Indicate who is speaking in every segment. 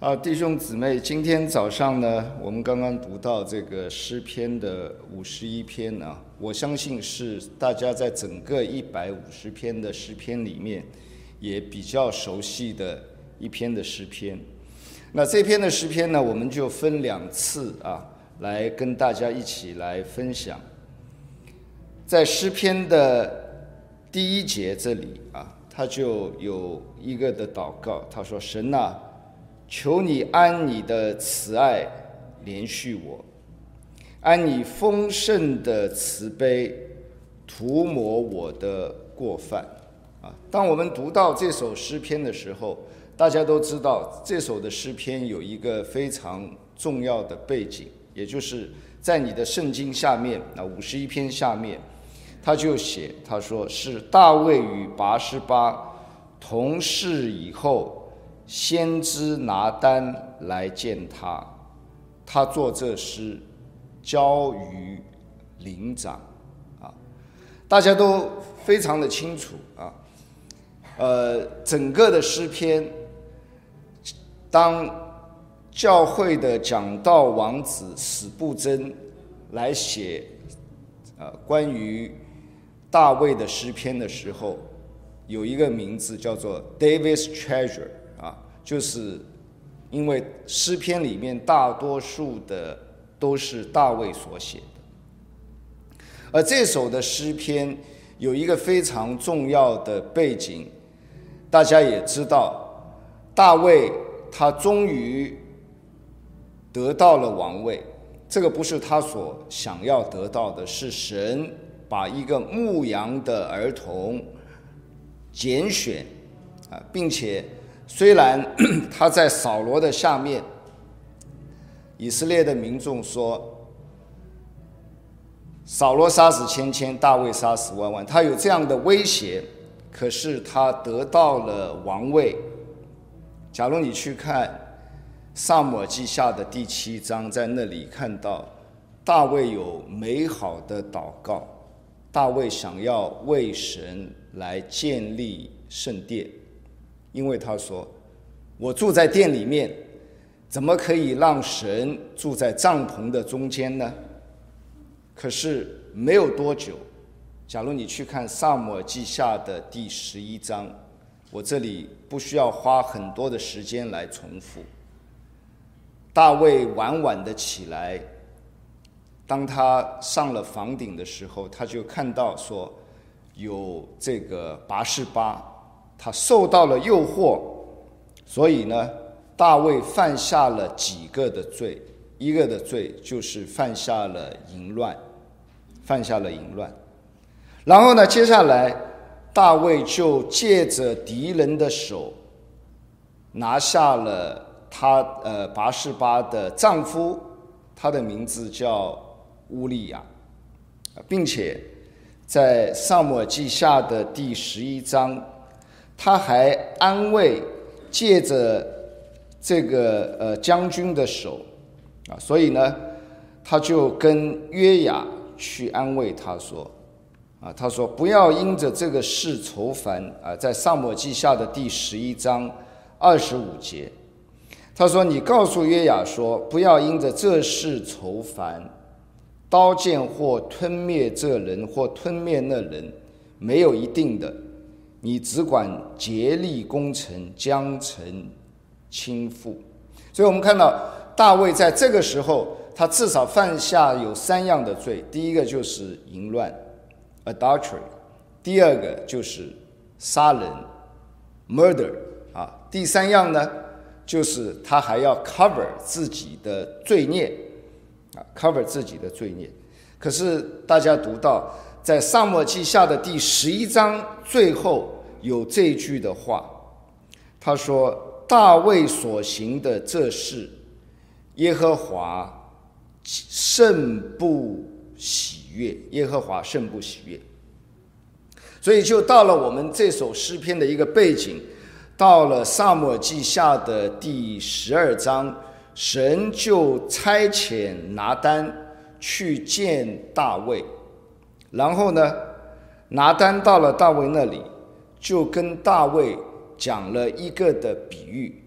Speaker 1: 好，弟兄姊妹，今天早上呢，我们刚刚读到这个诗篇的51篇呢，我相信是大家在整个150篇的诗篇里面也比较熟悉的一篇的诗篇。那这篇的诗篇呢，我们就分2次来跟大家一起来分享。在诗篇的第1节这里他就有一个的祷告，他说：神啊，求你按你的慈爱怜恤我，按你丰盛的慈悲涂抹我的过犯。当我们读到这首诗篇的时候，大家都知道这首的诗篇有一个非常重要的背景，也就是在你的圣经下面51篇下面，他就写，他说是大卫与拔示巴同事以后，先知拿单来见他，他作这诗交于灵长。大家都非常的清楚整个的诗篇，当教会的讲道王子史布真来写关于大卫的诗篇的时候，有一个名字叫做 David's Treasure，就是因为诗篇里面大多数的都是大卫所写的。而这首的诗篇有一个非常重要的背景，大家也知道，大卫他终于得到了王位，这个不是他所想要得到的，是神把一个牧羊的儿童拣选并且虽然他在扫罗的下面，以色列的民众说扫罗杀死千千，大卫杀死万万，他有这样的威胁，可是他得到了王位。假如你去看撒母耳记下的第7章，在那里看到大卫有美好的祷告，大卫想要为神来建立圣殿，因为他说我住在殿里面，怎么可以让神住在帐篷的中间呢？可是没有多久，假如你去看撒母耳记下的第11章，我这里不需要花很多的时间来重复，大卫晚晚的起来，当他上了房顶的时候，他就看到说有这个拔示巴，他受到了诱惑，所以呢，大卫犯下了几个的罪，一个的罪就是犯下了淫乱。然后呢，接下来大卫就借着敌人的手拿下了他拔示巴的丈夫，他的名字叫乌利亚，并且在撒母耳记下的第11章，他还安慰借着这个将军的手所以呢，他就跟约雅去安慰他说他说不要因着这个事愁烦在撒母耳记下的第11章25节，他说你告诉约雅说，不要因着这事愁烦，刀剑或吞灭这人或吞灭那人，没有一定的，你只管竭力攻城，将城倾覆。所以我们看到大卫在这个时候，他至少犯下有3样的罪，第一个就是淫乱 adultery， 第二个就是杀人 murder第3样呢，就是他还要 cover 自己的罪孽cover 自己的罪孽。可是大家读到在撒母耳记下的第11章最后有这一句的话，他说大卫所行的这事，耶和华甚不喜悦，耶和华甚不喜悦。所以就到了我们这首诗篇的一个背景，到了撒母耳记下的第12章，神就差遣拿单去见大卫，然后呢，拿单到了大卫那里，就跟大卫讲了一个的比喻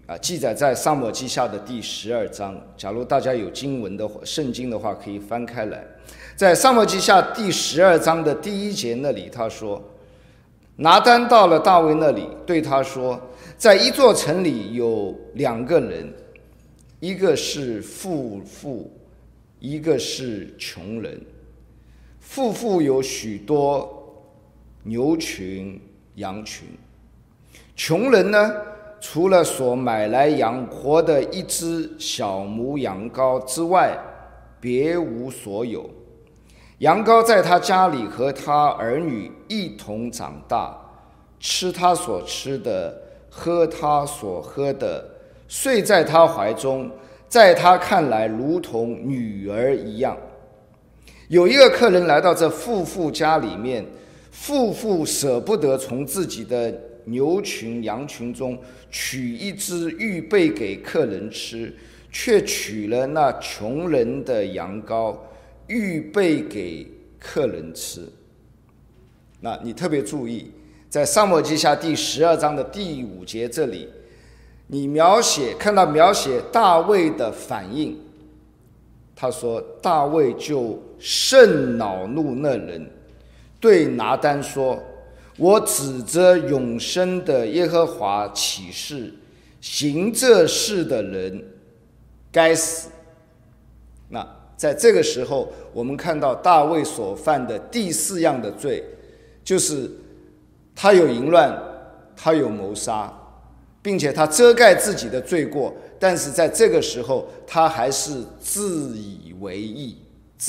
Speaker 1: 记载在撒母耳记下的第12章。假如大家有圣经的话，可以翻开来。在撒母耳记下第12章的第1节那里，他说：拿单到了大卫那里，对他说，在一座城里有2个人，一个是富妇，一个是穷人。富妇有许多牛群羊群，穷人呢，除了所买来养活的一只小母羊羔之外，别无所有。羊羔在他家里和他儿女一同长大，吃他所吃的，喝他所喝的，睡在他怀中，在他看来如同女儿一样。有一个客人来到这富妇家里面，富妇舍不得从自己的牛群羊群中取一只预备给客人吃，却取了那穷人的羊羔预备给客人吃。那你特别注意，在撒母耳记下第12章的第5节这里，你看到描写大卫的反应。他说大卫就甚恼怒那人，对拿单说，我指着永生的耶和华起誓，行这事的人该死。那在这个时候，我们看到大卫所犯的第4样的罪，就是他有淫乱，他有谋杀，并且他遮盖自己的罪过，但是在这个时候他还是自以为义。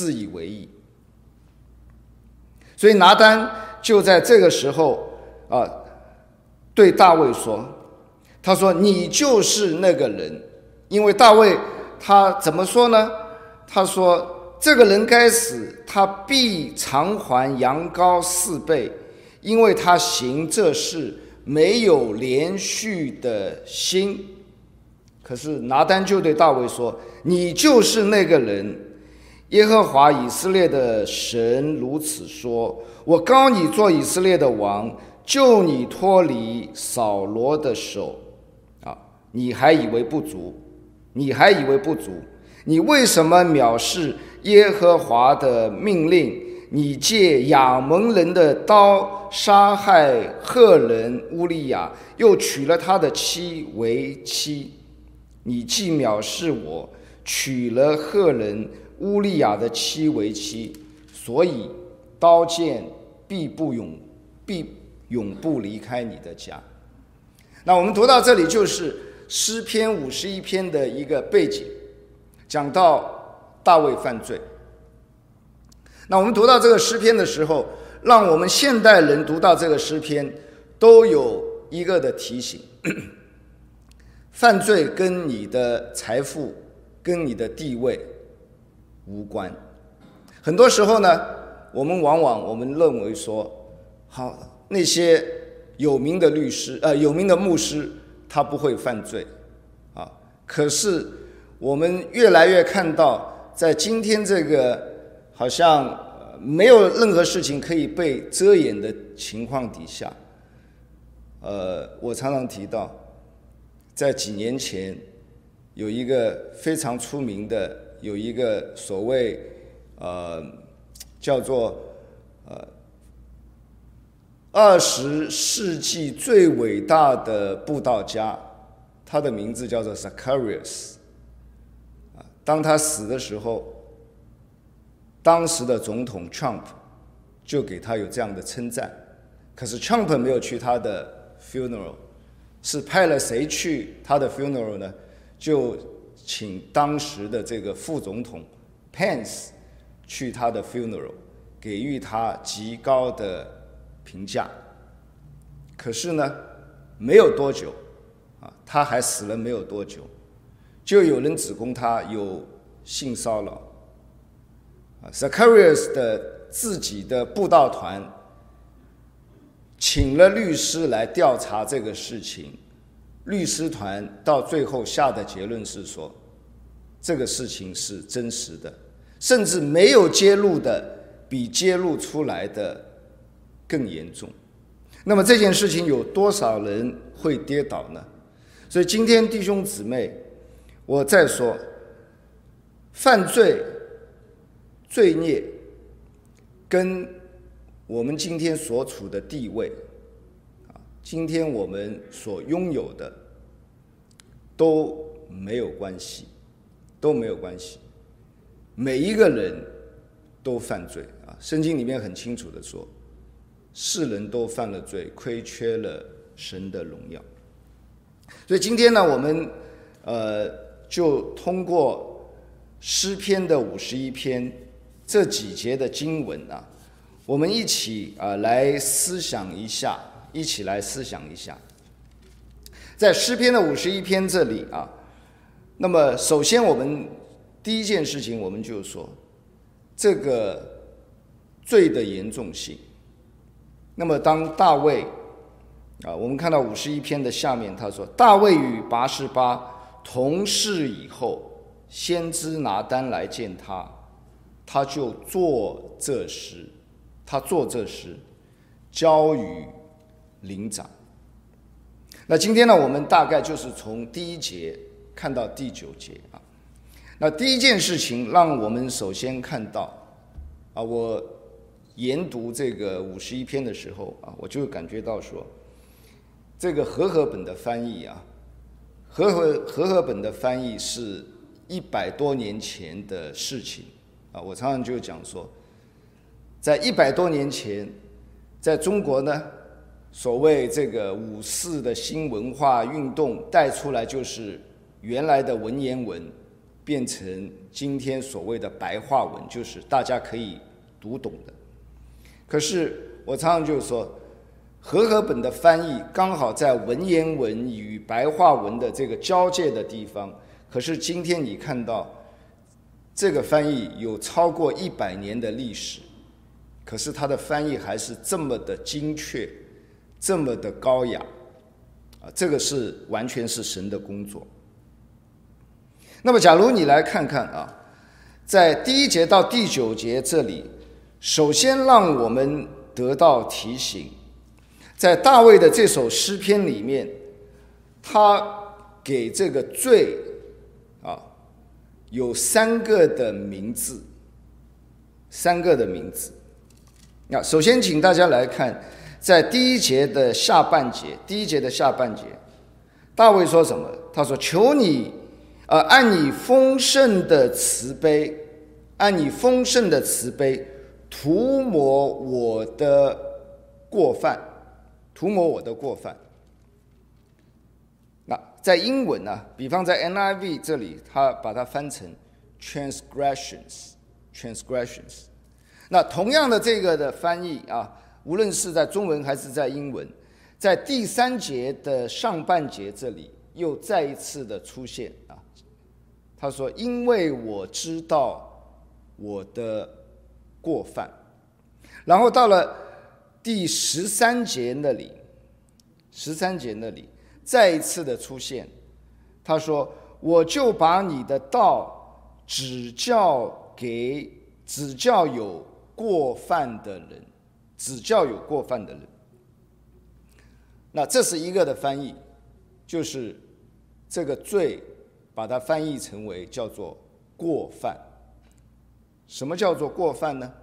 Speaker 1: 所以拿单就在这个时候对大卫说，他说你就是那个人。因为大卫他怎么说呢？他说这个人该死，他必偿还羊羔4倍，因为他行这事没有连续的心。可是拿单就对大卫说，你就是那个人。耶和华以色列的神如此说，我膏你做以色列的王，救你脱离扫罗的手。你还以为不足？你为什么藐视耶和华的命令？你借亚捫人的刀杀害赫人乌利亚，又娶了他的妻为妻。你既藐视我，娶了赫人乌利亚的妻为妻，所以刀剑必永不离开你的家。那我们读到这里，就是诗篇51篇的一个背景，讲到大卫犯罪。那我们读到这个诗篇的时候，让我们现代人读到这个诗篇都有一个的提醒，犯罪跟你的财富跟你的地位无关。很多时候呢，我们认为说，好，那些有名的牧师他不会犯罪可是我们越来越看到，在今天这个好像没有任何事情可以被遮掩的情况底下，我常常提到，在几年前有一个非常出名的，有一个所谓叫做20世纪最伟大的布道家，他的名字叫做 Zacharias。当他死的时候，当时的总统 Trump 就给他有这样的称赞。可是 Trump 没有去他的 funeral， 是派了谁去他的 funeral 呢？就请当时的这个副总统 Pence 去他的 funeral， 给予他极高的评价。可是呢，没有多久他还死了没有多久，就有人指控他有性骚扰。Zacharias 的自己的布道团请了律师来调查这个事情，律师团到最后下的结论是说，这个事情是真实的，甚至没有揭露的比揭露出来的更严重。那么这件事情有多少人会跌倒呢？ 所以今天弟兄姊妹，我再说，犯罪、罪孽跟我们今天所处的地位，今天我们所拥有的都没有关系，都没有关系。每一个人都犯罪啊！圣经里面很清楚的说，世人都犯了罪，亏缺了神的荣耀。所以今天呢，我们就通过诗篇的51篇这几节的经文啊，我们一起来思想一下，在诗篇的51篇这里啊，那么首先我们第一件事情，我们就说这个罪的严重性。那么当大卫我们看到51篇的下面，他说大卫与拔示巴同事以后，先知拿单来见他，他就做这事，交与灵长。那今天呢，我们大概就是从第1节看到第9节啊。那第一件事情，让我们首先看到我研读这个51篇的时候我就感觉到说，这个和合本的翻译和合本的翻译是100多年前的事情我常常就讲说，在100多年前，在中国呢，所谓这个54的新文化运动带出来，就是原来的文言文变成今天所谓的白话文，就是大家可以读懂的。可是我常常就说，和合本的翻译刚好在文言文与白话文的这个交界的地方，可是今天你看到这个翻译有超过100年的历史，可是它的翻译还是这么的精确，这么的高雅这个是完全是神的工作。那么假如你来看看在第1节到第9节这里，首先让我们得到提醒，在大卫的这首诗篇里面，他给这个罪有3个的名字，3个的名字。那首先请大家来看，在第1节的下半节，大卫说什么？他说：“求你按你丰盛的慈悲，涂抹我的过犯。”那在英文比方在 NIV 这里，他把它翻成 transgressions。那同样的这个的翻译无论是在中文还是在英文，在第3节的上半节这里又再一次的出现他说：“因为我知道我的过犯。”然后到了第13节那里再一次的出现，他说：“我就把你的道指教有过犯的人。”那这是一个的翻译，就是这个罪把它翻译成为叫做过犯。什么叫做过犯呢？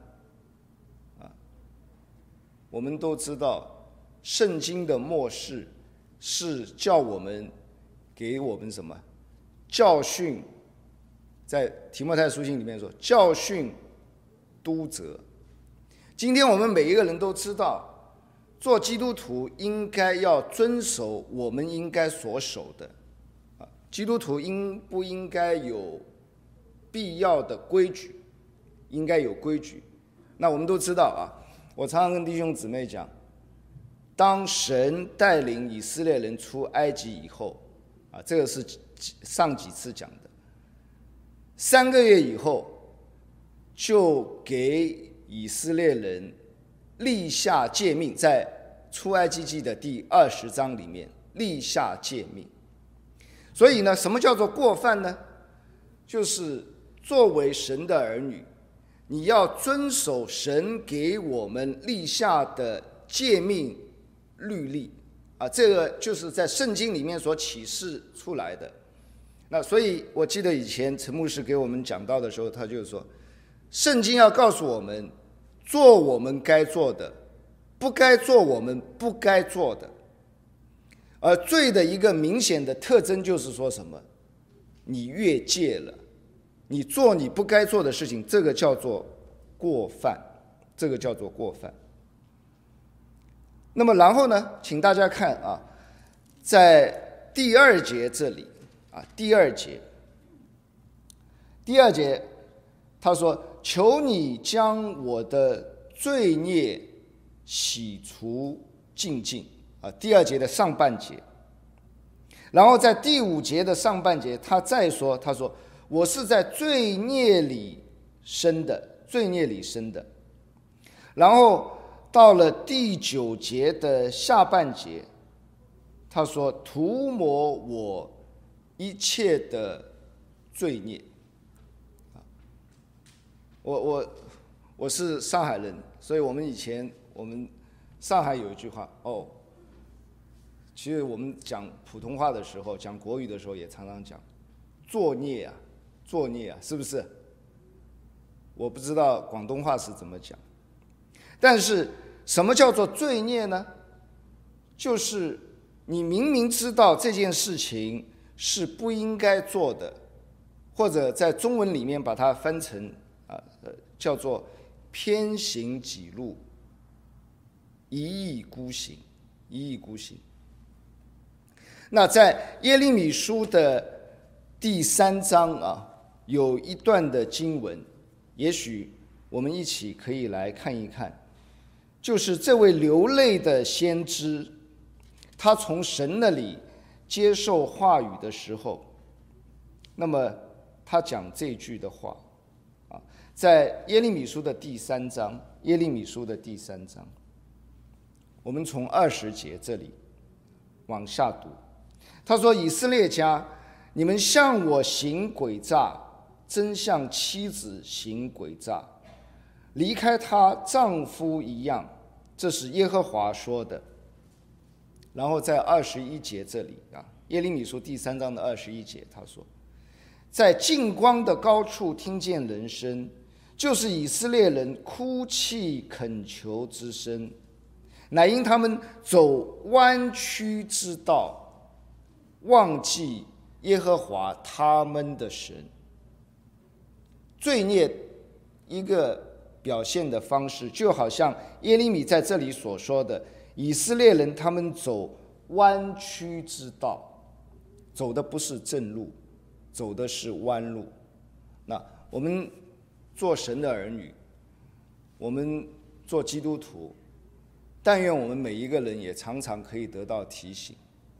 Speaker 1: 我们都知道，圣经的末世是叫我们给我们什么教训，在提摩太书信里面说教训督责。今天我们每一个人都知道，做基督徒应该要遵守我们应该所守的基督徒应不应该有必要的规矩？应该有规矩。那我们都知道我常常跟弟兄姊妹讲，当神带领以色列人出埃及以后这个是上几次讲的，3个月以后就给以色列人立下诫命，在出埃及记的第20章里面立下诫命。所以呢，什么叫做过犯呢？就是作为神的儿女，你要遵守神给我们立下的诫命律例这个就是在圣经里面所启示出来的。那所以我记得以前陈牧师给我们讲到的时候，他就说，圣经要告诉我们，做我们该做的，不该做我们不该做的。而罪的一个明显的特征就是说什么？你越界了，你做你不该做的事情，这个叫做过犯，这个叫做过犯。那么然后呢，请大家看在第二节这里第二节他说：“求你将我的罪孽洗除净尽。”第二节的上半节。然后在第5节的上半节，他再说，他说：“我是在罪孽里生的，罪孽里生的。”然后到了第9节的下半节，他说：“涂抹我一切的罪孽。”我是上海人，所以我们上海有一句话其实我们讲普通话的时候，讲国语的时候也常常讲作孽啊，作孽啊，是不是？我不知道广东话是怎么讲。但是什么叫做罪孽呢？就是你明明知道这件事情是不应该做的，或者在中文里面把它翻成叫做偏行己路，一意孤行，一意孤行。那在耶利米书的第3章有一段的经文，也许我们一起可以来看一看，就是这位流泪的先知，他从神那里接受话语的时候，那么他讲这句的话在耶利米书的第3章，耶利米书的第3章，我们从20节这里往下读。他说：“以色列家，你们向我行诡诈，真像妻子行诡诈，离开她丈夫一样。”这是耶和华说的。然后在21节这里耶利米书第3章的21节，他说：“在近光的高处听见人声，就是以色列人哭泣恳求之声，乃因他们走弯曲之道，忘记耶和华他们的神。”罪孽一个表现的方式，就好像耶利米在这里所说的，以色列人他们走弯曲之道，走的不是正路，走的是弯路。那我们做神的儿女，我们做基督徒，但愿我们每一个人也常常可以得到提醒。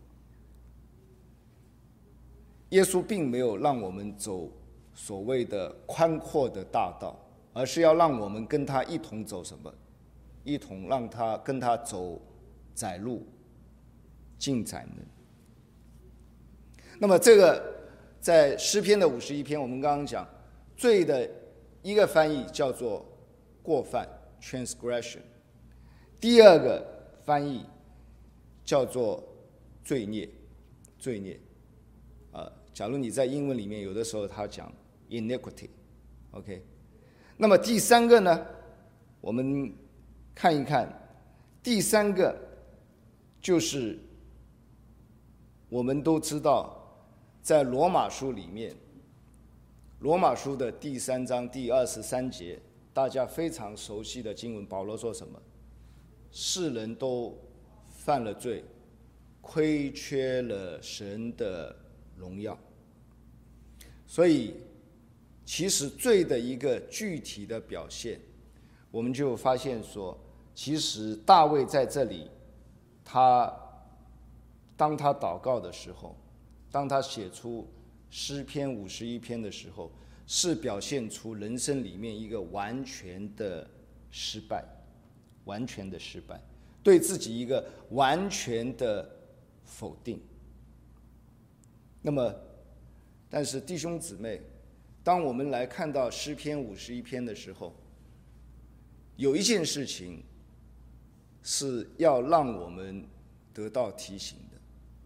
Speaker 1: 耶稣并没有让我们走所谓的宽阔的大道，而是要让我们跟他一同走什么？一同跟他走窄路，进窄门。那么这个在诗篇的51篇，我们刚刚讲罪的一个翻译叫做过犯 transgression， 第二个翻译叫做罪孽，罪孽。假如你在英文里面有的时候他讲 iniquity，OK， 那么第三个呢，我们看一看，第三个就是我们都知道，在罗马书里面，罗马书的第3章第23节，大家非常熟悉的经文，保罗说什么？世人都犯了罪，亏缺了神的荣耀。所以其实罪的一个具体的表现，我们就发现说，其实大卫在这里，当他祷告的时候，当他写出诗篇51篇的时候，是表现出人生里面一个完全的失败，完全的失败，对自己一个完全的否定。那么但是弟兄姊妹，当我们来看到诗篇51篇的时候，有一件事情是要让我们得到提醒的。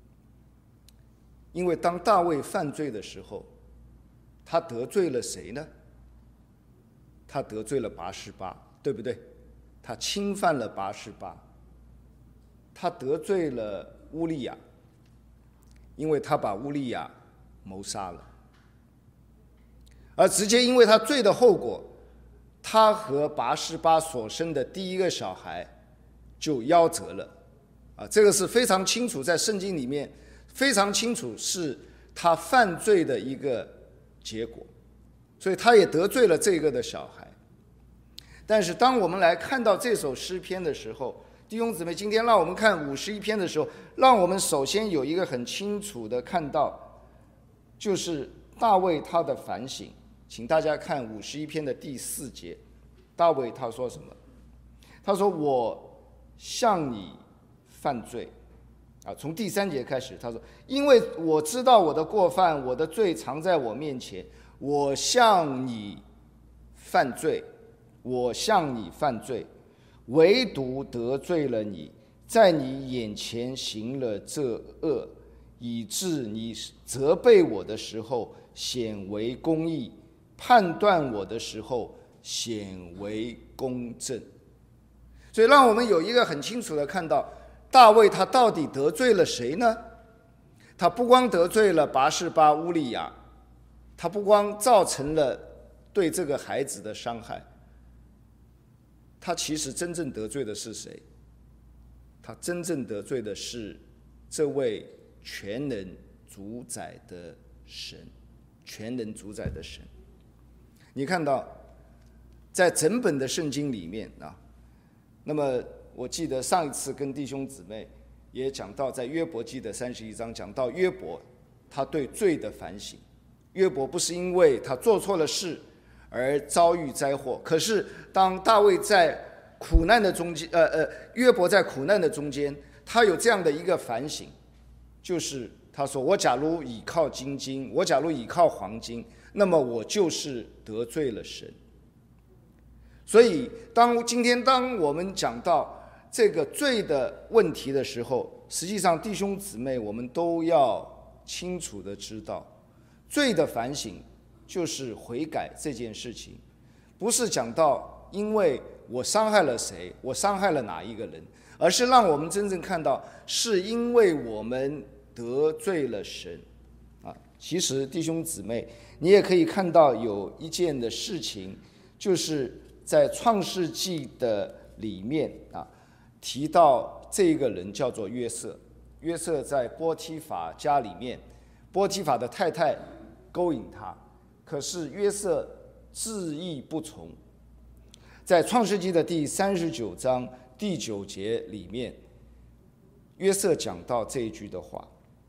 Speaker 1: 因为当大卫犯罪的时候，他得罪了谁呢？他得罪了拔示巴，对不对？他侵犯了拔示巴，他得罪了乌利亚，因为他把乌利亚谋杀了，而直接因为他罪的后果，他和拔示巴所生的第一个小孩就夭折了。这个是非常清楚，在圣经里面非常清楚，是他犯罪的一个结果，所以他也得罪了这个的小孩。但是当我们来看到这首诗篇的时候，弟兄姊妹，今天让我们看51篇的时候，让我们首先有一个很清楚的看到，就是大卫他的反省。请大家看51篇的第4节，大卫他说什么？他说：“我向你犯罪。”从第3节开始，他说：“因为我知道我的过犯，我的罪藏在我面前，我向你犯罪，我向你犯罪，唯独得罪了你，在你眼前行了这恶，以致你责备我的时候显为公义，判断我的时候显为公正。”所以让我们有一个很清楚的看到，大卫他到底得罪了谁呢？他不光得罪了拔示巴、乌利亚，他不光造成了对这个孩子的伤害，他其实真正得罪的是谁？他真正得罪的是这位全能主宰的神，全能主宰的神。你看到在整本的圣经里面那么我记得上一次跟弟兄姊妹也讲到，在约伯记的31章讲到约伯他对罪的反省。约伯不是因为他做错了事而遭遇灾祸，可是当大卫在苦难的中间，约伯在苦难的中间，他有这样的一个反省，就是他说：“我假如倚靠金金，我假如倚靠黄金，那么我就是得罪了神。”所以今天当我们讲到这个罪的问题的时候，实际上弟兄姊妹，我们都要清楚的知道，罪的反省就是悔改这件事情，不是讲到因为我伤害了谁，我伤害了哪一个人，而是让我们真正看到，是因为我们得罪了神。其实弟兄姊妹，你也可以看到有一件的事情，就是在创世纪的里面提到这个人叫做约瑟。约瑟在波提法家里面，波提法的太太勾引他，可是约瑟执意不从。在创世纪的第39章第9节里面，约瑟讲到这一句的话。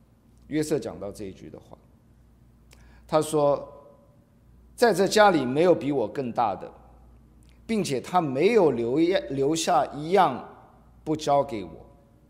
Speaker 1: 他说：“在这家里没有比我更大的，并且他没有留下一样不交给我，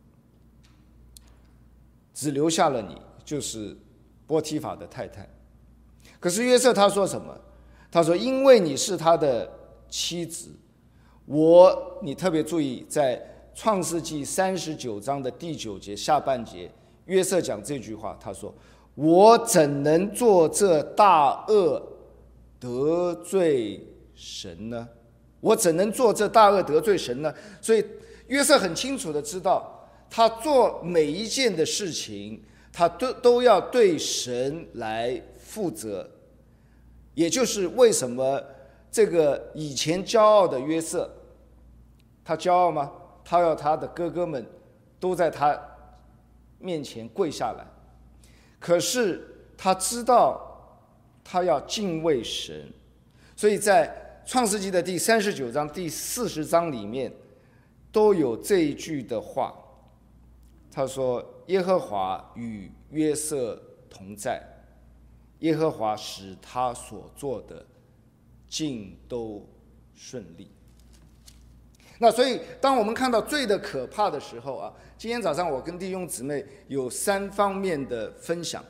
Speaker 1: 只留下了你，就是波提法的太太。”可是约瑟他说什么？他说：“因为你是他的妻子，你特别注意，在创世纪39章的第9节下半节，约瑟讲这句话，他说：我怎能做这大恶得罪神呢？我怎能做这大恶得罪神呢？所以约瑟很清楚的知道，他做每一件的事情，他都要对神来负责。也就是为什么这个以前骄傲的约瑟，他骄傲吗？他要他的哥哥们都在他面前跪下来，可是他知道他要敬畏神，所以在创世纪的第39章第40章里面都有这一句的话，他说：耶和华与约瑟同在，耶和华使他所做的尽都顺利。那所以当我们看到罪的可怕的时候今天早上我跟弟兄姊妹有三方面的分享。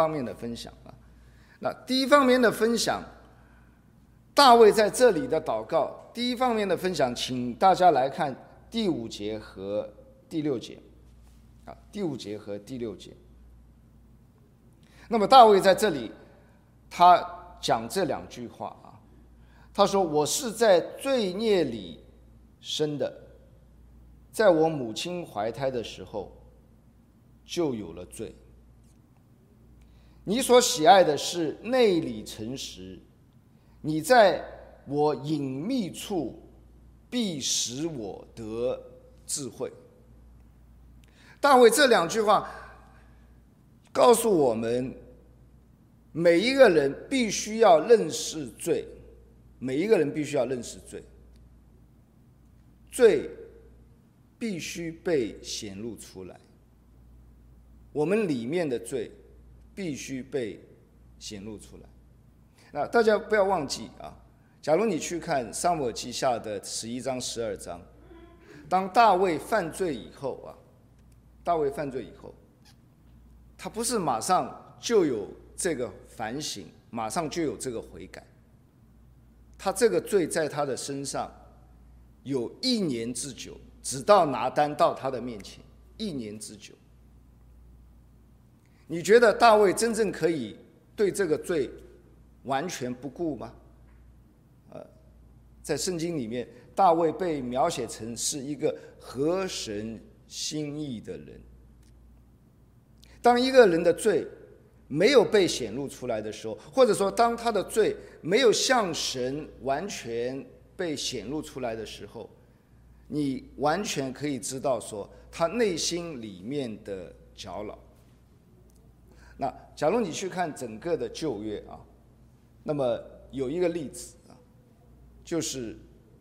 Speaker 1: 那第一方面的分享，大卫在这里的祷告，第一方面的分享，请大家来看第5节和第6节。 第5节和第6节。那么大卫在这里他讲这2句话啊，他说：“我是在罪孽里生的，在我母亲怀胎的时候就有了罪。你所喜爱的是内里诚实，你在我隐秘处必使我得智慧。”大卫这2句话告诉我们，每一个人必须要认识罪，每一个人必须要认识罪，罪必须被显露出来，我们里面的罪必须被显露出来。那大家不要忘记啊，假如你去看撒母耳记下的11章、12章，当大卫犯罪以后啊，他不是马上就有这个反省，马上就有这个悔改，他这个罪在他的身上有1年之久，直到拿单到他的面前，1年之久。你觉得大卫真正可以对这个罪完全不顾吗？在圣经里面，大卫被描写成是一个合神心意的人。当一个人的罪没有被显露出来的时候，或者说当他的罪没有向神完全被显露出来的时候，你完全可以知道说他内心里面的搅扰。那假如你去看整个的旧约啊，那么有一个例子啊，就是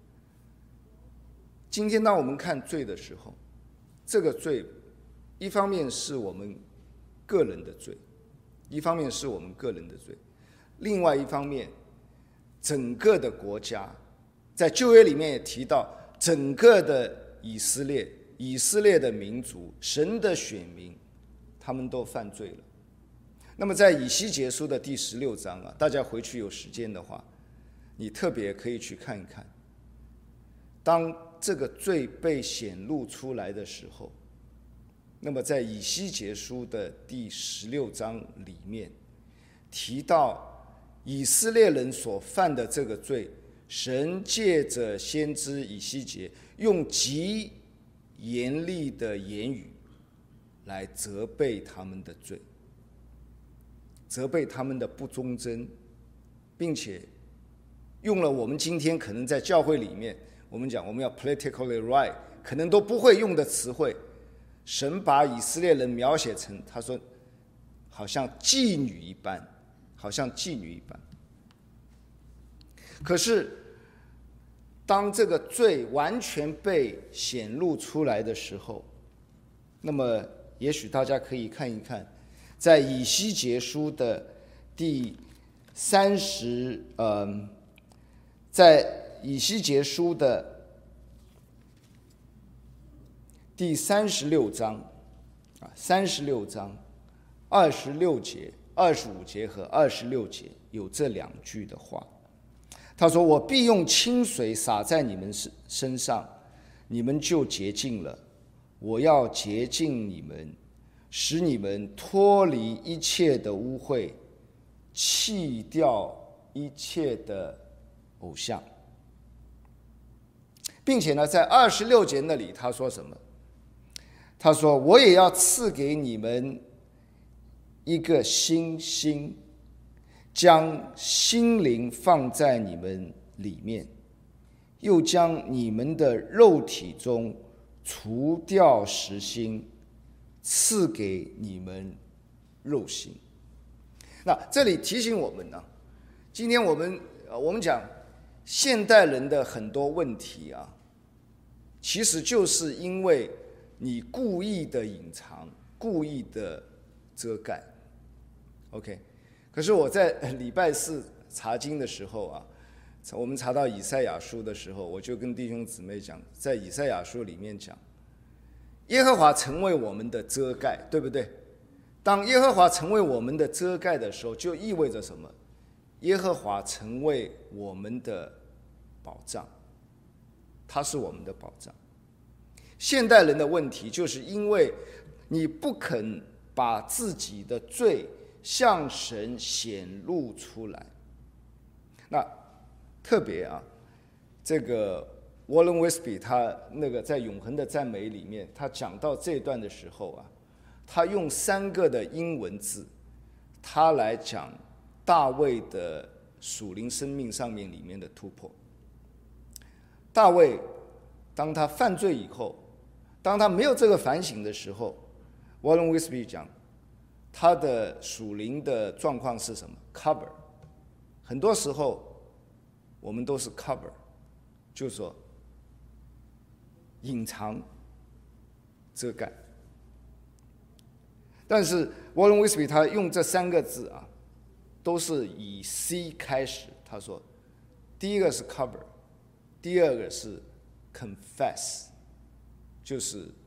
Speaker 1: 今天当我们看罪的时候，这个罪一方面是我们个人的罪，另外一方面整个的国家，在旧约里面也提到整个的以色列的民族，神的选民，他们都犯罪了。那么在以西结书的第16章啊，大家回去有时间的话，你特别可以去看一看，当这个罪被显露出来的时候，那么在以西结书的第16章里面提到以色列人所犯的这个罪，神借着先知以西结用极严厉的言语来责备他们的罪，责备他们的不忠贞，并且用了我们今天可能在教会里面我们讲我们要 politically right 可能都不会用的词汇，神把以色列人描写成他说好像妓女一般，可是当这个罪完全被显露出来的时候，那么也许大家可以看一看在以西结书的第36章，36章26节、25节和26节有这2句的话。他说：“我必用清水洒在你们身上，你们就洁净了。我要洁净你们，使你们脱离一切的污秽，弃掉一切的偶像。”并且呢，在26节那里他说什么？他说：“我也要赐给你们一个新心，将心灵放在你们里面，又将你们的肉体中除掉实心，赐给你们肉心。”那这里提醒我们呢，今天我们讲现代人的很多问题啊，其实就是因为你故意的隐藏，故意的遮盖。OK， 可是我在礼拜4查经的时候啊，我们查到以赛亚书的时候，我就跟弟兄姊妹讲，在以赛亚书里面讲，耶和华成为我们的遮盖，对不对？当耶和华成为我们的遮盖的时候，就意味着什么？耶和华成为我们的保障，他是我们的保障。现代人的问题就是因为你不肯把自己的罪向神显露出来。那特别啊，这个Warren Wiersbe 他那个在《永恒的赞美》里面，他讲到这段的时候啊，他用3个的英文字，他来讲大卫的属灵生命上面里面的突破。大卫当他犯罪以后，当他没有这个反省的时候， Warren Wiersbe 讲他的属灵的状况是什么？ cover。 很多时候我们都是 cover， 就是说隐藏遮盖。但是 Warren Wiersbe 他用这3个字啊，都是以 C 开始。他说第一个是 cover， 第二个是 confess， 就是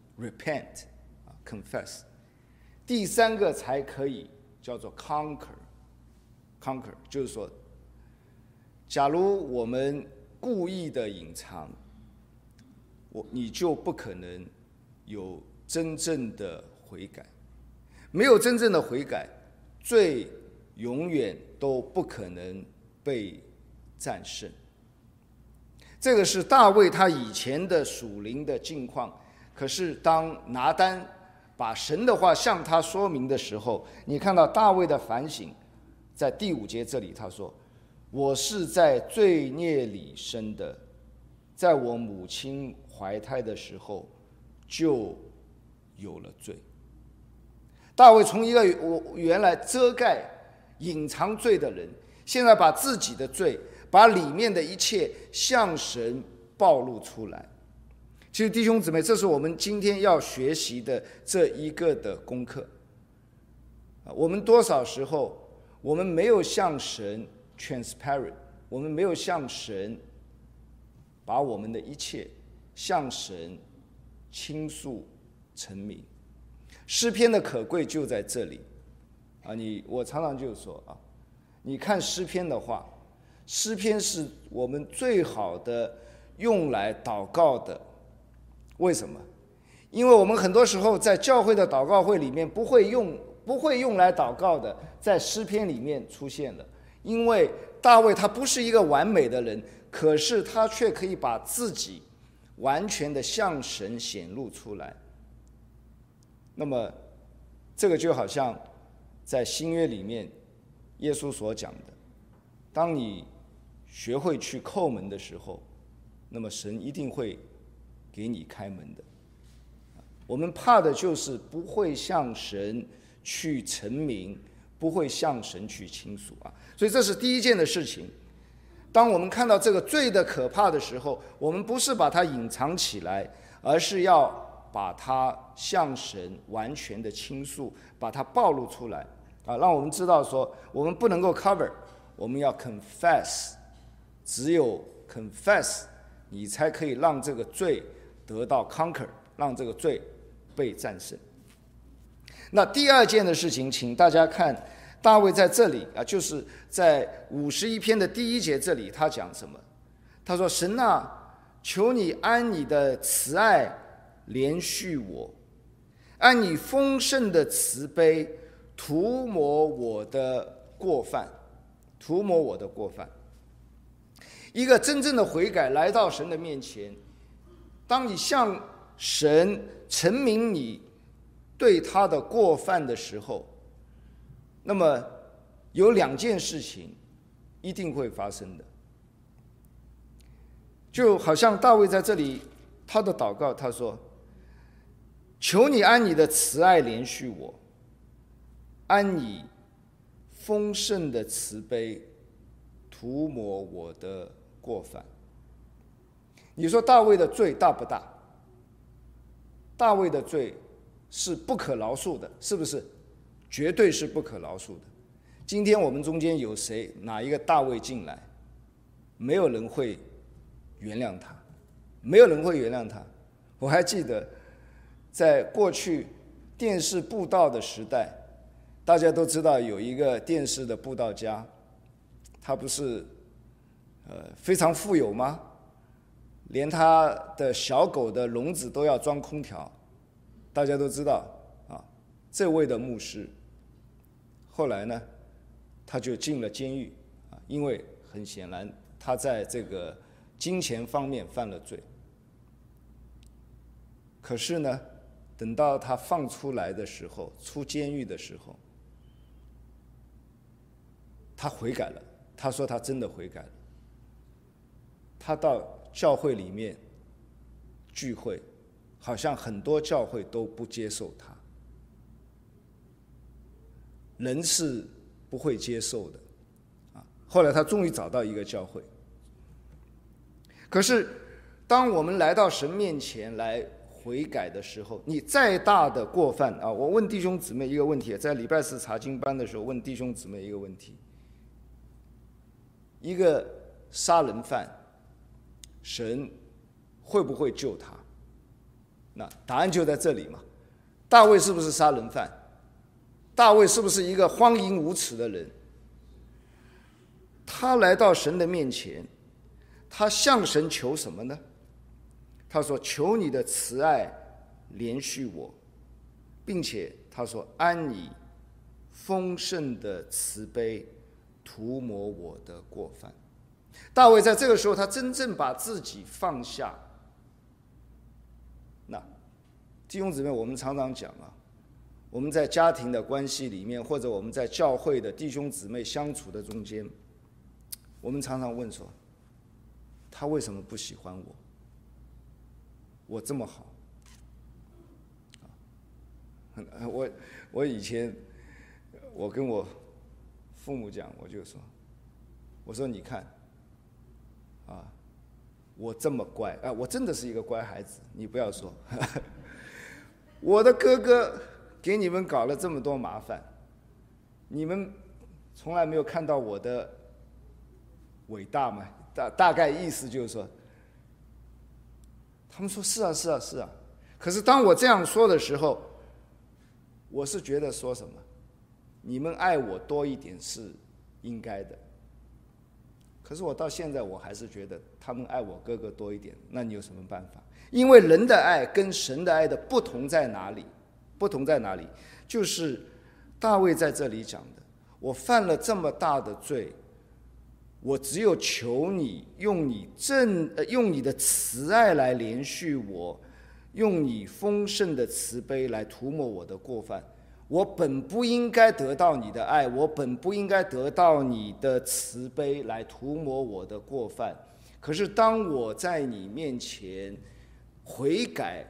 Speaker 1: repent confess， 第3个才可以叫做 conquer， 就是说假如我们故意的隐藏，你就不可能有真正的悔改。没有真正的悔改，罪永远都不可能被战胜。这个是大卫他以前的属灵的境况。可是当拿单把神的话向他说明的时候，你看到大卫的反省，在第5节这里他说，我是在罪孽里生的，在我母亲怀胎的时候就有了罪。大卫从一个原来遮盖隐藏罪的人，现在把自己的罪，把里面的一切向神暴露出来。其实弟兄姊妹，这是我们今天要学习的这一个的功课。我们多少时候我们没有向神 transparent， 我们没有向神把我们的一切向神倾诉陈明。诗篇的可贵就在这里啊！我常常就说啊，你看诗篇的话，诗篇是我们最好的用来祷告的。为什么？因为我们很多时候在教会的祷告会里面不会用来祷告的，在诗篇里面出现了。因为大卫他不是一个完美的人，可是他却可以把自己完全的向神显露出来。那么这个就好像在新约里面耶稣所讲的，当你学会去叩门的时候，那么神一定会给你开门的。我们怕的就是不会向神去陈明，不会向神去倾诉啊。所以这是第一件的事情。当我们看到这个罪的可怕的时候，我们不是把它隐藏起来，而是要把它向神完全的倾诉，把它暴露出来啊，让我们知道说我们不能够 cover， 我们要 confess， 只有 confess 你才可以让这个罪得到 conquer， 让这个罪被战胜。那第二件的事情，请大家看大卫在这里啊，就是在51篇的第1节这里，他讲什么？他说：神啊，求你按你的慈爱怜恤我，按你丰盛的慈悲涂抹我的过犯，涂抹我的过犯。一个真正的悔改来到神的面前，当你向神陈明你对他的过犯的时候，那么有2件事情一定会发生的。就好像大卫在这里他的祷告，他说：求你按你的慈爱怜恤我，按你丰盛的慈悲涂抹我的过犯。你说大卫的罪大不大？大卫的罪是不可饶恕的，是不是？绝对是不可饶恕的。今天我们中间有谁哪一个大卫进来，没有人会原谅他，没有人会原谅他。我还记得在过去电视布道的时代，大家都知道有一个电视的布道家，他不是非常富有吗？连他的小狗的笼子都要装空调，大家都知道啊。 这位的牧师后来呢，他就进了监狱啊，因为很显然他在这个金钱方面犯了罪。可是呢，等到他放出来的时候，出监狱的时候，他悔改了。他说他真的悔改了。他到教会里面聚会，好像很多教会都不接受他，人是不会接受的啊。后来他终于找到一个教会。可是当我们来到神面前来悔改的时候，你再大的过犯啊，我问弟兄姊妹一个问题，在礼拜四查经班的时候问弟兄姊妹一个问题：一个杀人犯，神会不会救他？那答案就在这里嘛。大卫是不是杀人犯？大卫是不是一个荒淫无耻的人？他来到神的面前，他向神求什么呢？他说：求你的慈爱怜恤我，并且他说按你丰盛的慈悲涂抹我的过犯。大卫在这个时候，他真正把自己放下。那弟兄姊妹，我们常常讲啊，我们在家庭的关系里面，或者我们在教会的弟兄姊妹相处的中间，我们常常问说，他为什么不喜欢我？我这么好。我以前我跟我父母讲，我说你看啊，我这么乖啊，我真的是一个乖孩子，你不要说我的哥哥给你们搞了这么多麻烦，你们从来没有看到我的伟大吗？大概意思就是说，他们说是啊是啊是啊。可是当我这样说的时候，我是觉得说什么，你们爱我多一点是应该的。可是我到现在我还是觉得他们爱我哥哥多一点，那你有什么办法？因为人的爱跟神的爱的不同在哪里？不同在哪里？就是大卫在这里讲的，我犯了这么大的罪，我只有求你用你的慈爱来怜恤我，用你丰盛的慈悲来涂抹我的过犯。我本不应该得到你的爱，我本不应该得到你的慈悲来涂抹我的过犯。可是当我在你面前悔改，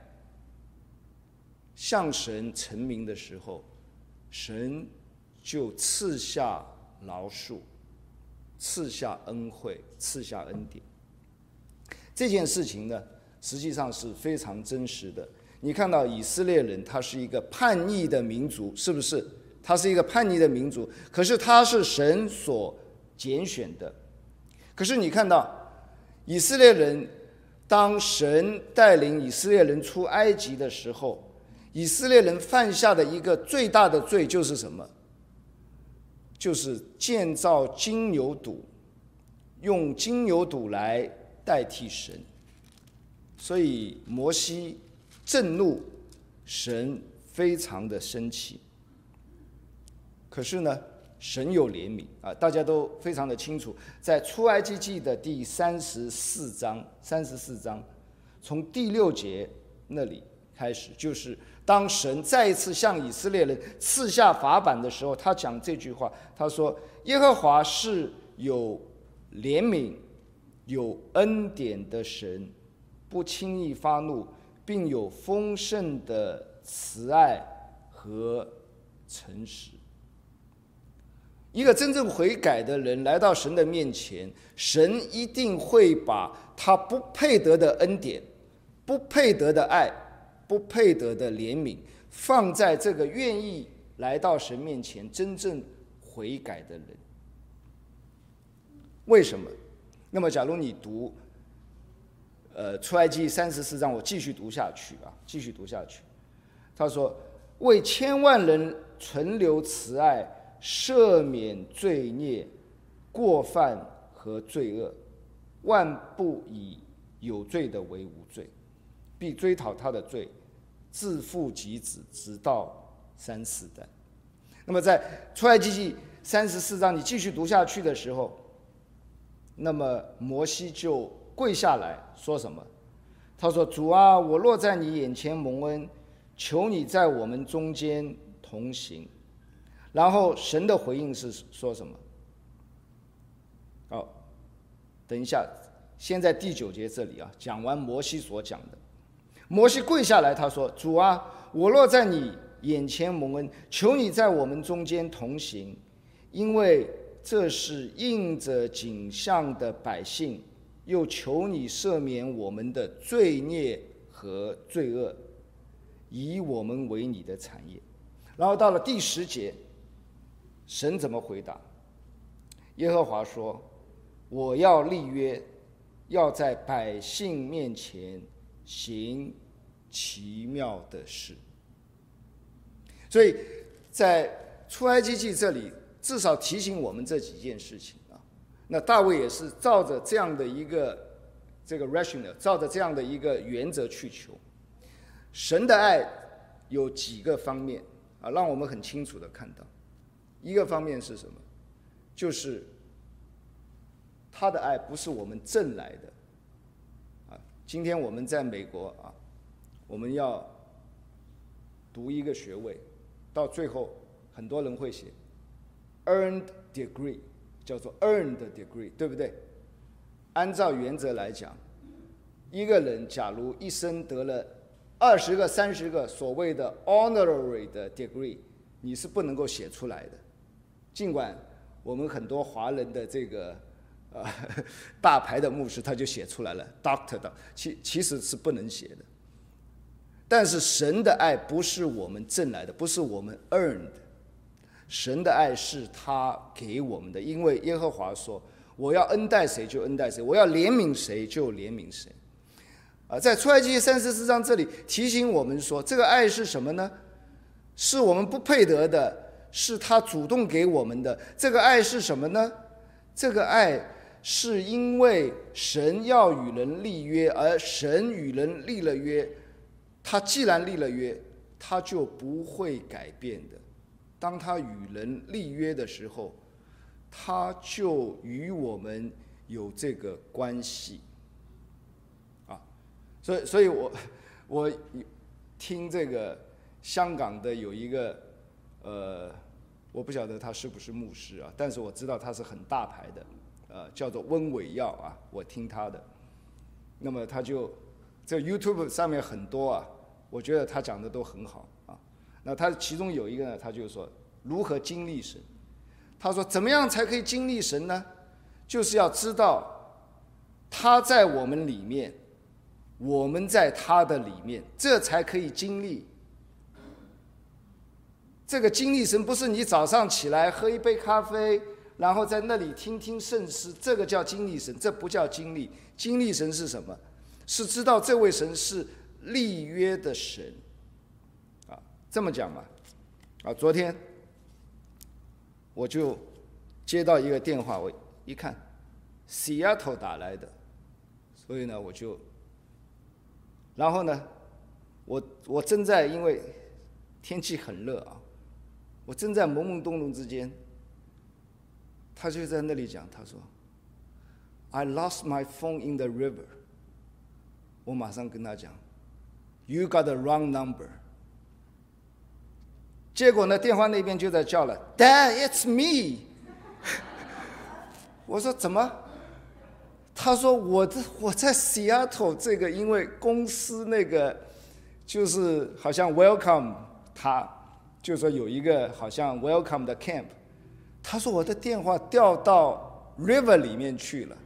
Speaker 1: 向神陈明的时候，神就赐下饶恕，赐下恩惠，赐下恩典。这件事情呢，实际上是非常真实的。你看到以色列人，他是一个叛逆的民族，是不是？他是一个叛逆的民族，可是他是神所拣选的。可是你看到以色列人，当神带领以色列人出埃及的时候，以色列人犯下的一个最大的罪就是什么？就是建造金牛犊，用金牛犊来代替神。所以摩西震怒，神非常的生气。可是呢，神有怜悯啊，大家都非常的清楚，在出埃及记的第34章，从第6节那里开始，就是当神再一次向以色列人赐下法版的时候，他讲这句话，他说：耶和华是有怜悯、有恩典的神，不轻易发怒，并有丰盛的慈爱和诚实。一个真正悔改的人来到神的面前，神一定会把他不配得的恩典、不配得的爱、不配得的怜悯，放在这个愿意来到神面前真正悔改的人。为什么？那么假如你读出埃及34章，我继续读下去。他说：为千万人存留慈爱，赦免罪孽、过犯和罪恶，万不以有罪的为无罪，必追讨他的罪，自负及子，直到 3、4代。那么在出埃及记34章你继续读下去的时候，那么摩西就跪下来说什么？他说：主啊，我若在你眼前蒙恩，求你在我们中间同行。然后神的回应是说什么？等一下，现在第9节这里啊，讲完摩西所讲的，摩西跪下来，他说：主啊，我若在你眼前蒙恩，求你在我们中间同行，因为这是应着景象的百姓，又求你赦免我们的罪孽和罪恶，以我们为你的产业。然后到了第10节，神怎么回答？耶和华说：我要立约，要在百姓面前行奇妙的事。所以在出埃及记这里至少提醒我们这几件事情啊。那大卫也是照着这样的一个这个 rationale， 照着这样的一个原则去求。神的爱有几个方面啊，让我们很清楚的看到。一个方面是什么？就是他的爱不是我们挣来的啊。今天我们在美国啊，我们要读一个学位，到最后很多人会写 earned degree， 叫做 earned degree， 对不对？按照原则来讲，一个人假如一生得了20个、30个所谓的 honorary 的 degree， 你是不能够写出来的。尽管我们很多华人的这个大牌的牧师他就写出来了 doctor 的，其实是不能写的。但是神的爱不是我们挣来的，不是我们 earn 的，神的爱是他给我们的。因为耶和华说：我要恩待谁就恩待谁，我要怜悯谁就怜悯谁。在出埃及记34章这里提醒我们说，这个爱是什么呢？是我们不配得的，是他主动给我们的。这个爱是什么呢？这个爱是因为神要与人立约，而神与人立了约，他既然立了约，他就不会改变的。当他与人立约的时候，他就与我们有这个关系啊。所以我听这个香港的有一个我不晓得他是不是牧师啊，但是我知道他是很大牌的，叫做温伟耀啊，我听他的。那么他就这 YouTube 上面很多啊，我觉得他讲的都很好啊。那他其中有一个呢，他就说如何经历神。他说怎么样才可以经历神呢？就是要知道他在我们里面，我们在他的里面，这才可以经历。这个经历神不是你早上起来喝一杯咖啡，然后在那里听听圣诗，这个叫经历神，这不叫经历。经历神是什么？是知道这位神是立约的神啊，这么讲嘛。啊，昨天我就接到一个电话，我一看 Seattle 打来的，所以呢然后呢我正在，因为天气很热啊，我正在懵懵懂懂之间，他就在那里讲，他说 I lost my phone in the river。 我马上跟他讲 You got the wrong number。 结果呢，电话那边就在叫了 Dad, it's me 我说怎么？他说我在 Seattle 这个，因为公司那个就是好像 welcome 他，就是说有一个好像 welcome 的 camp。 他说我的电话掉到 river 里面去了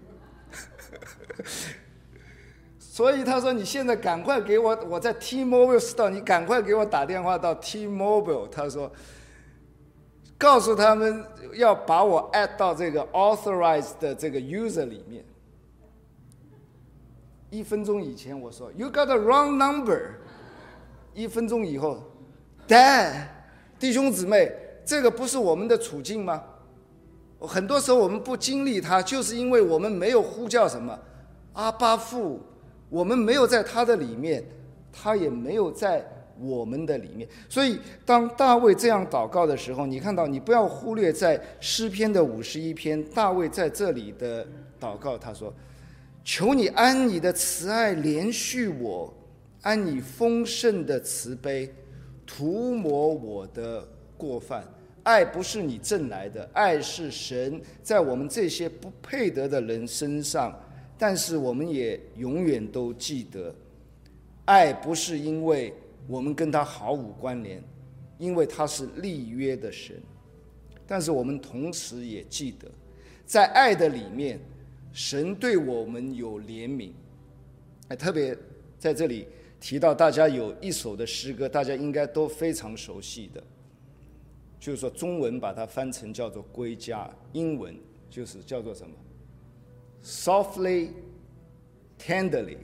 Speaker 1: 所以他说你现在赶快给我在 T-Mobile Store， 你赶快给我打电话到 T-Mobile。 他说告诉他们要把我 add 到这个 authorized 的这个 user 里面。1分钟以前我说 You got the wrong number。 1分钟以后 Dad， 弟兄姊妹，这个不是我们的处境吗？很多时候我们不经历它，就是因为我们没有呼叫什么阿爸父，我们没有在他的里面，他也没有在我们的里面。所以当大卫这样祷告的时候，你看到，你不要忽略在诗篇的51篇，大卫在这里的祷告，他说：求你按你的慈爱连续我，按你丰盛的慈悲涂抹我的过犯。爱不是你挣来的，爱是神在我们这些不配得的人身上，但是我们也永远都记得，爱不是因为我们跟他毫无关联，因为他是立约的神。但是我们同时也记得，在爱的里面，神对我们有怜悯。特别在这里提到，大家有一首的诗歌，大家应该都非常熟悉的，就是说中文把它翻成叫做归家，英文就是叫做什么 softly tenderly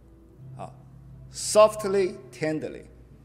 Speaker 1: softly tenderly。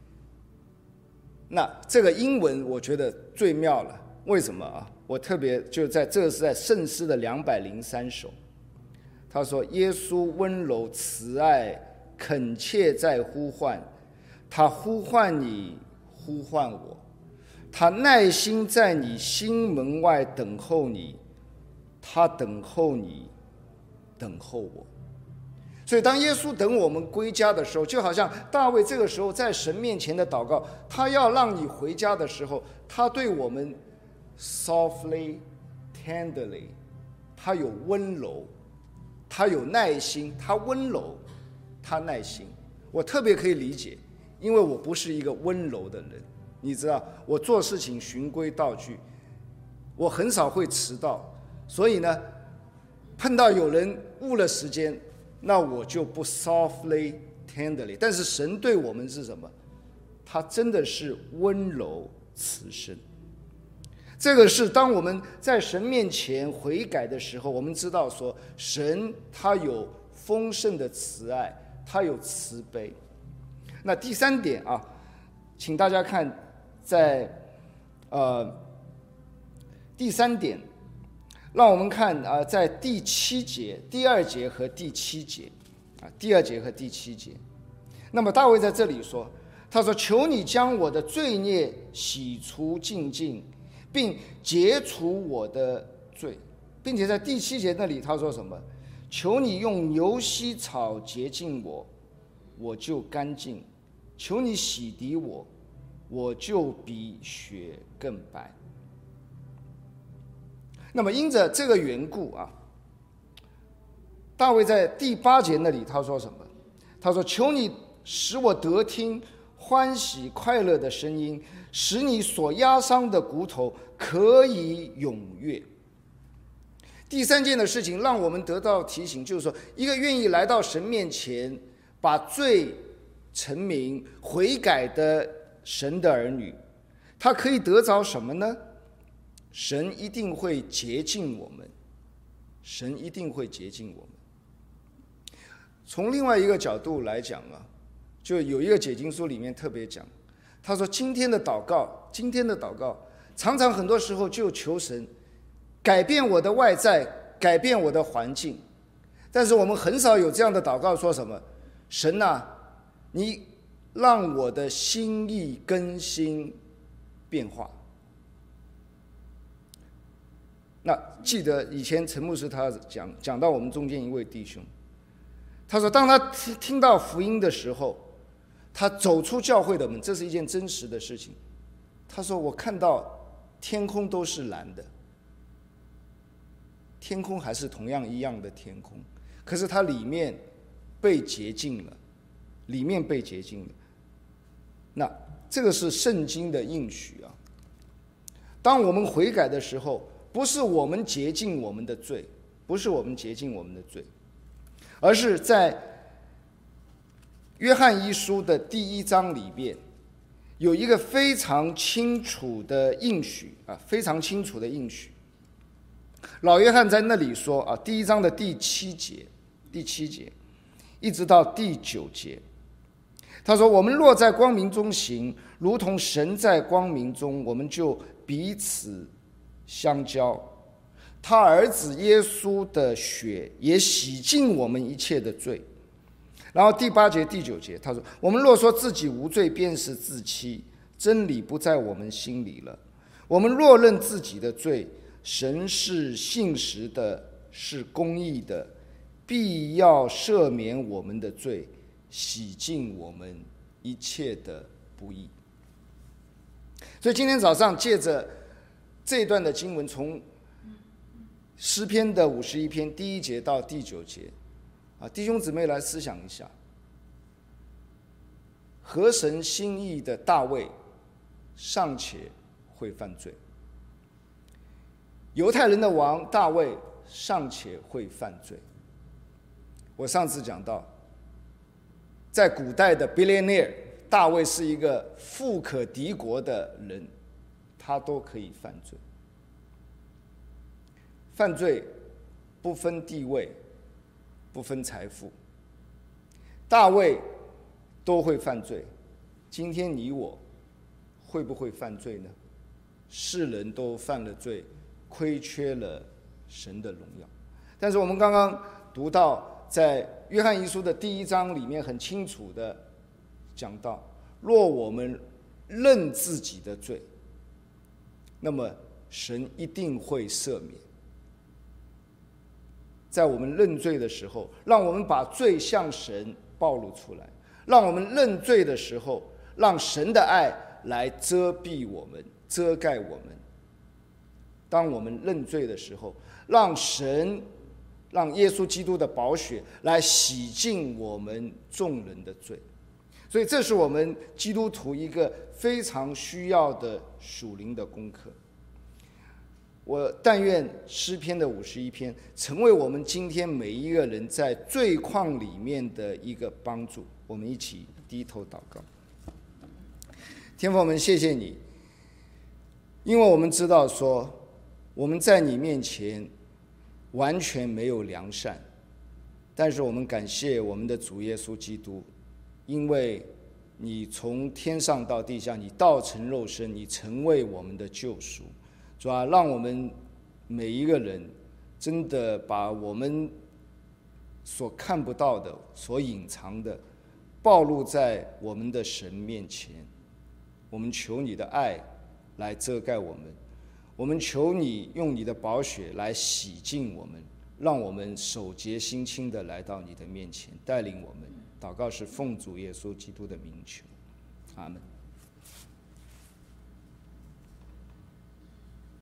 Speaker 1: 那这个英文我觉得最妙了，为什么啊？我特别就在这是在圣诗的203首，他说耶稣温柔慈爱恳切在呼唤，他呼唤你呼唤我，他耐心在你心门外等候你，他等候你等候我。所以当耶稣等我们归家的时候，就好像大卫这个时候在神面前的祷告，他要让你回家的时候，他对我们 softly tenderly， 他有温柔，他有耐心，他温柔，他耐心。我特别可以理解，因为我不是一个温柔的人，你知道，我做事情循规蹈矩，我很少会迟到，所以呢，碰到有人误了时间，那我就不 softly tenderly。 但是神对我们是什么？他真的是温柔慈生。这个是当我们在神面前悔改的时候，我们知道说神他有丰盛的慈爱，他有慈悲。那第三点啊，请大家看在第三点，让我们看在第7节、第2节和第7节第2节和第7节。那么大卫在这里说，他说：求你将我的罪孽洗除净尽，并解除我的罪。并且在第7节那里他说什么？求你用牛膝草洁净我，我就干净；求你洗涤我，我就比雪更白。那么因着这个缘故啊，大卫在第8节那里他说什么？他说：求你使我得听欢喜快乐的声音，使你所压伤的骨头可以踊跃。第3件的事情让我们得到提醒，就是说一个愿意来到神面前把罪陈明悔改的神的儿女，他可以得着什么呢？神一定会洁净我们，神一定会洁净我们。从另外一个角度来讲啊，就有一个解经书里面特别讲，他说今天的祷告常常很多时候就求神改变我的外在，改变我的环境，但是我们很少有这样的祷告，说什么神啊，你让我的心意更新变化。那记得以前陈牧师他讲到我们中间一位弟兄，他说当他听到福音的时候，他走出教会的门，这是一件真实的事情。他说我看到天空都是蓝的，天空还是同样一样的天空，可是它里面被洁净了，里面被洁净了。那这个是圣经的应许啊。当我们悔改的时候，不是我们洁净我们的罪，不是我们洁净我们的罪，而是在约翰一书的第1章里面有一个非常清楚的应许啊，非常清楚的应许。老约翰在那里说啊，第1章的第7节一直到第9节，他说：我们若在光明中行，如同神在光明中，我们就彼此相交。他儿子耶稣的血也洗净我们一切的罪。 然后第8节、第9节，他说：“我们若说自己无罪，便是自欺，真理不在我们心里了。我们若认自己的罪，神是信实的，是公义的，必要赦免我们的罪，洗净我们一切的不义。”所以今天早上借着这一段的经文，从诗篇的51篇第1节到第9节，弟兄姊妹来思想一下，合神心意的大卫尚且会犯罪，犹太人的王大卫尚且会犯罪。我上次讲到，在古代的 billionaire， 大卫是一个富可敌国的人，他都可以犯罪。犯罪不分地位，不分财富，大卫都会犯罪。今天你我会不会犯罪呢？世人都犯了罪，亏缺了神的荣耀。但是我们刚刚读到，在约翰一书的第1章里面很清楚的讲到，若我们认自己的罪，那么神一定会赦免。在我们认罪的时候，让我们把罪向神暴露出来，让我们认罪的时候，让神的爱来遮蔽我们，遮盖我们。当我们认罪的时候，让耶稣基督的宝血来洗净我们众人的罪。所以这是我们基督徒一个非常需要的属灵的功课。我但愿诗篇的51篇成为我们今天每一个人在罪况里面的一个帮助。我们一起低头祷告。天父，我们谢谢你，因为我们知道说我们在你面前完全没有良善，但是我们感谢我们的主耶稣基督，因为你从天上到地下，你道成肉身，你成为我们的救赎。主啊，让我们每一个人真的把我们所看不到的、所隐藏的暴露在我们的神面前。我们求你的爱来遮盖我们，我们求你用你的宝血来洗净我们，让我们手洁心清的来到你的面前，带领我们。祷告是奉主耶稣基督的名求，阿们。